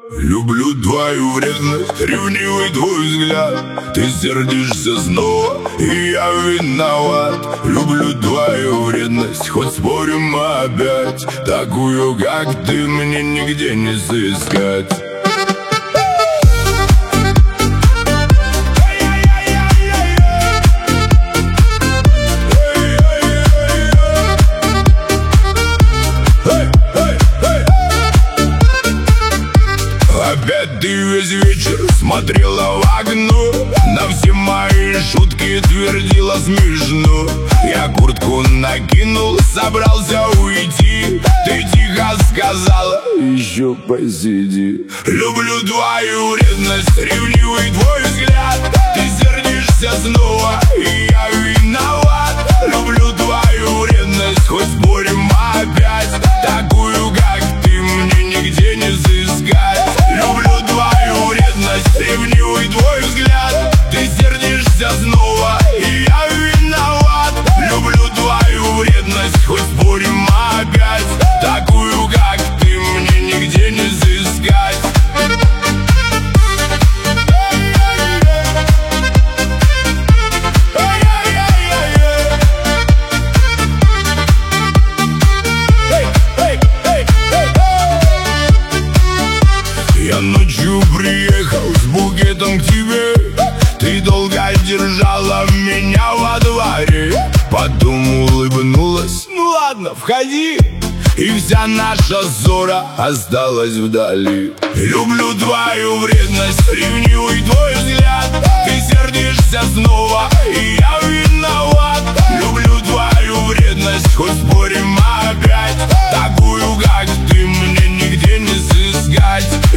Люблю твою вредность, ревнивый твой взгляд. Ты сердишься снова, и я виноват. Люблю твою вредность, хоть спорим мы опять. Такую, как ты, мне нигде не сыскать. Опять ты весь вечер смотрела в окно, на все мои шутки твердила смешно. Я куртку накинул, собрался уйти. Ты тихо сказала: еще посиди. Люблю твою вредность, ревнивый твой взгляд. Ты сердишься снова, и я виноват. Люблю твою вредность, хоть спорим опять. Такую, как ты, мне нигде не сыскать. Люблю твою вредность, ревнивый твой взгляд. Ты сердишься снова, и я виноват. Люблю твою вредность, хоть спорим опять. Такую, как ты, мне нигде не сыскать. Я ночью приехал с букетом к тебе. Ты долго держала меня во дворе. Потом улыбнулась: ну ладно, входи. И вся наша ссора осталась вдали. Люблю твою вредность, ревнивый твой взгляд. Ты сердишься снова, и я виноват. Люблю твою вредность, хоть спорим опять. Такую, как ты, мне нигде не сыскать.